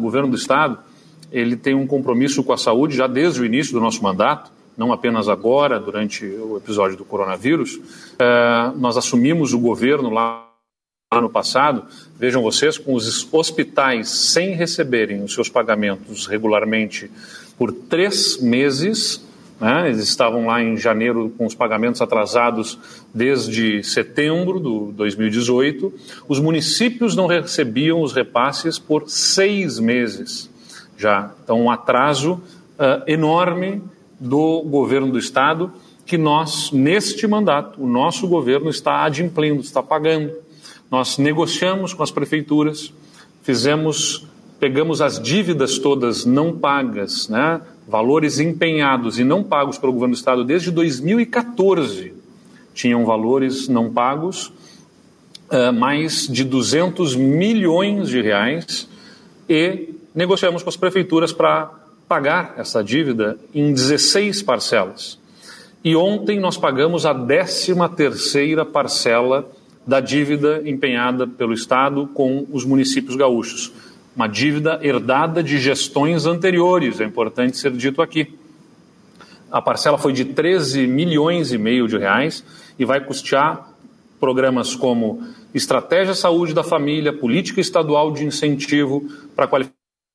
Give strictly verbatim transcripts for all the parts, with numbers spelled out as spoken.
governo do Estado, ele tem um compromisso com a saúde já desde o início do nosso mandato, não apenas agora, durante o episódio do coronavírus. É, nós assumimos o governo lá no ano passado, vejam vocês, com os hospitais sem receberem os seus pagamentos regularmente por três meses, né? Eles estavam lá em janeiro com os pagamentos atrasados desde setembro de dois mil e dezoito, os municípios não recebiam os repasses por seis meses já. Então, um atraso uh, enorme do governo do Estado, que nós, neste mandato, o nosso governo está adimplindo, está pagando. Nós negociamos com as prefeituras, fizemos, pegamos as dívidas todas não pagas, né, valores empenhados e não pagos pelo governo do Estado desde dois mil e quatorze, tinham valores não pagos, uh, mais de duzentos milhões de reais, e negociamos com as prefeituras para pagar essa dívida em dezesseis parcelas. E ontem nós pagamos a décima terceira parcela da dívida empenhada pelo Estado com os municípios gaúchos. Uma dívida herdada de gestões anteriores, é importante ser dito aqui. A parcela foi de treze milhões e meio de reais e vai custear programas como Estratégia Saúde da Família, Política Estadual de Incentivo para a Qualificação,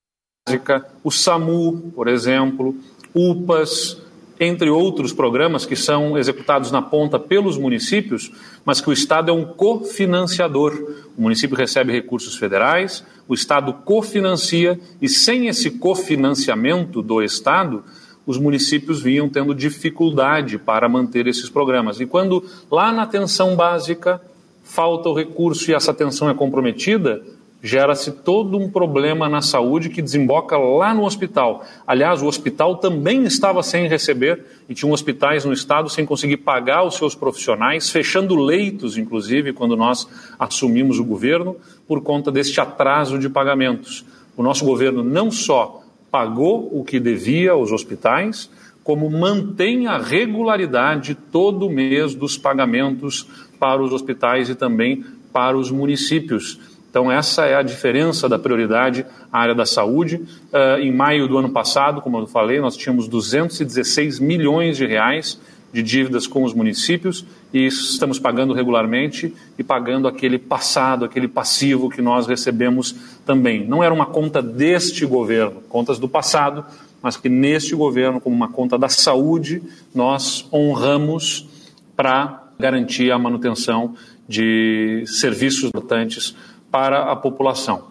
o SAMU, por exemplo, U P A S, entre outros programas que são executados na ponta pelos municípios, mas que o Estado é um cofinanciador. O município recebe recursos federais, o Estado cofinancia, e sem esse cofinanciamento do Estado, os municípios vinham tendo dificuldade para manter esses programas. E quando lá na atenção básica falta o recurso e essa atenção é comprometida, gera-se todo um problema na saúde que desemboca lá no hospital. Aliás, o hospital também estava sem receber, e tinham hospitais no estado sem conseguir pagar os seus profissionais, fechando leitos, inclusive, quando nós assumimos o governo, por conta deste atraso de pagamentos. O nosso governo não só pagou o que devia aos hospitais, como mantém a regularidade todo mês dos pagamentos para os hospitais e também para os municípios. Então, essa é a diferença da prioridade à área da saúde. Uh, em maio do ano passado, como eu falei, nós tínhamos duzentos e dezesseis milhões de reais de dívidas com os municípios e estamos pagando regularmente e pagando aquele passado, aquele passivo que nós recebemos também. Não era uma conta deste governo, contas do passado, mas que neste governo, como uma conta da saúde, nós honramos para garantir a manutenção de serviços importantes para a população.